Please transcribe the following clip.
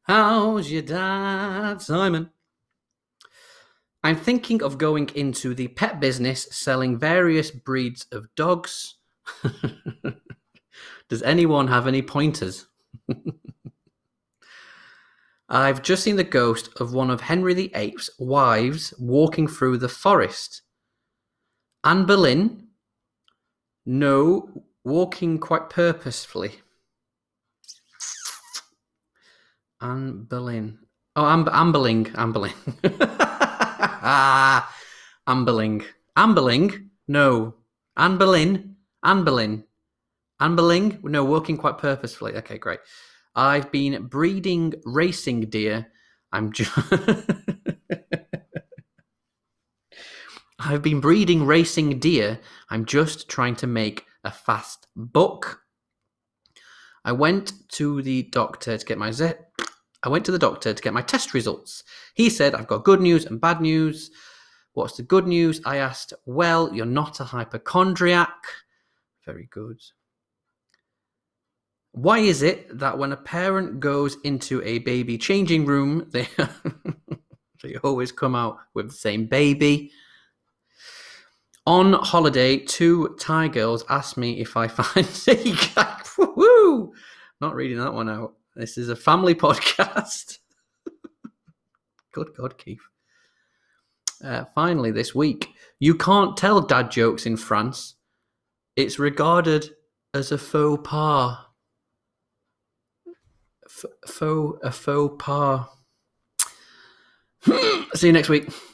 How's your dad, Simon? I'm thinking of going into the pet business selling various breeds of dogs. Does anyone have any pointers? I've just seen the ghost of one of Henry VIII's wives walking through the forest. Anne Boleyn? No, walking quite purposefully. Anne Boleyn. Oh, Amberling. Amberling. Amberling. Amberling? No. Anne Boleyn? Anne Boleyn. Anne Boleyn? No, working quite purposefully. Okay, great. I've been breeding racing deer. I'm just. I've been breeding racing deer. I'm just trying to make a fast buck. I went to the doctor to get my test results. He said I've got good news and bad news. What's the good news? I asked. Well, you're not a hypochondriac. Very good. Why is it that when a parent goes into a baby changing room, they always come out with the same baby? On holiday, two Thai girls asked me if I fancy Woo! Not reading that one out. This is a family podcast. Good God, Keith. Finally, this week, you can't tell dad jokes in France. It's regarded as a faux pas. A faux pas. See you next week.